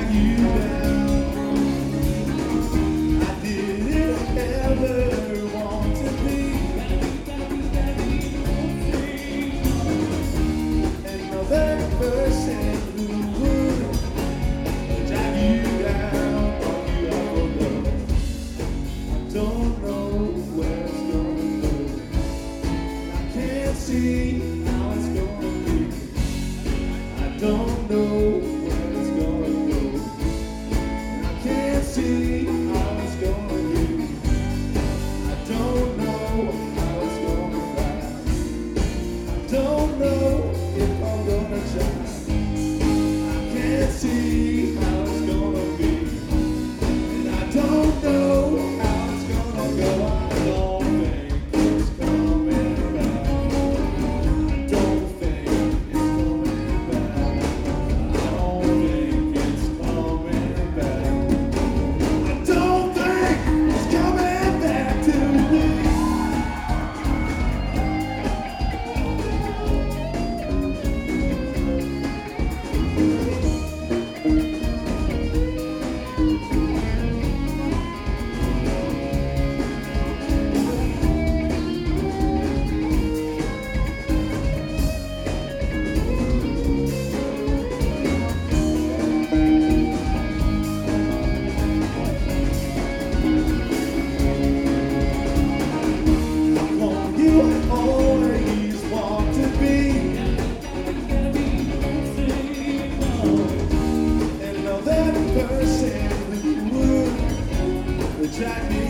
drag you down. I didn't ever want to be another person who would drag you down, walk you out the door. I don't know where it's gonna go. I can't see how it's gonna be. I don't know where it's gonna go. I can't see how it's gonna be. I don't know how it's gonna last. I don't know if I'm gonna try. I can't see how it's gonna be. And I don't know how it's gonna go. I don't think it's coming back. I don't think it's coming back. I don't think it's coming back. I don't think it's coming back to me. You always want to be another person who would drag me